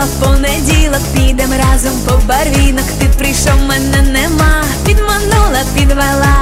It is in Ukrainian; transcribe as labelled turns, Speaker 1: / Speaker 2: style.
Speaker 1: в понеділок підем разом по барвінок. Ти прийшов, мене нема, підманула, підвела.